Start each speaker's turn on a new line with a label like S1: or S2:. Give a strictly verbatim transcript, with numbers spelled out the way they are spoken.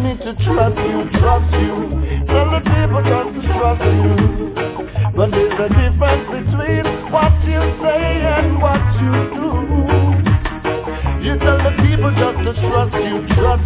S1: me to trust you, trust you. Tell the people just to trust you. But there's a difference between what you say and what you do. You tell the people just to trust you, trust